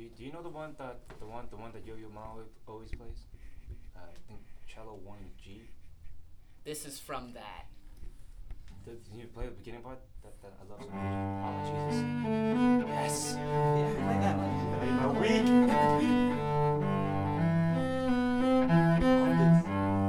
Do you know the one that Yo Yo Ma always plays? I think cello 1G. This is from that. Did you play the beginning part? That I love so much. Oh Jesus. Yes. Yeah, like that one. Made my week. Love this.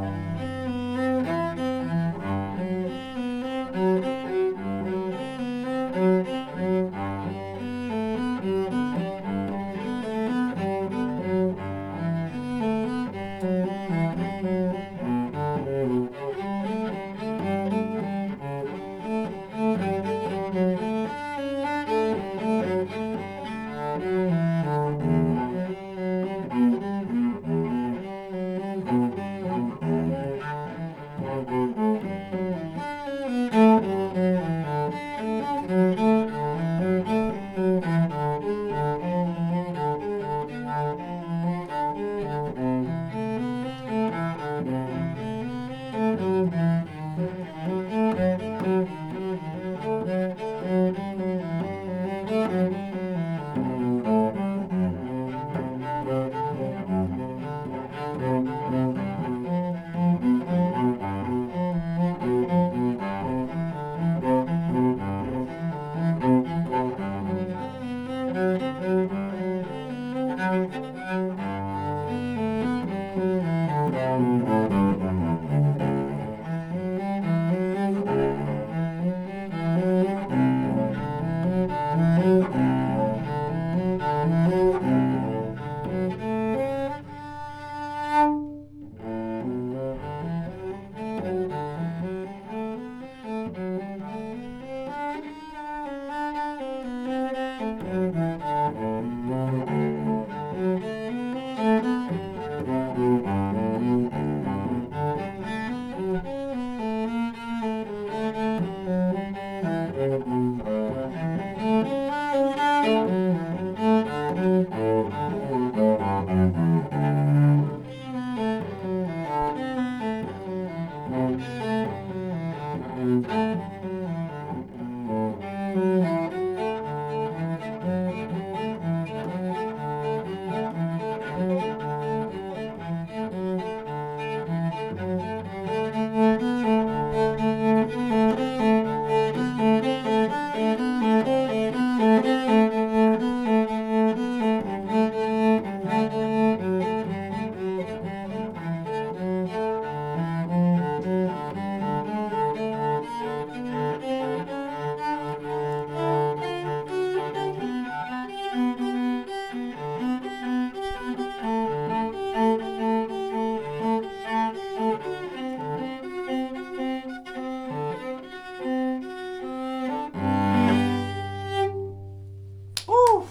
Woo!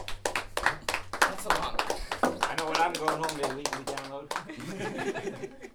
That's a long. I know when I'm going home, they legally download.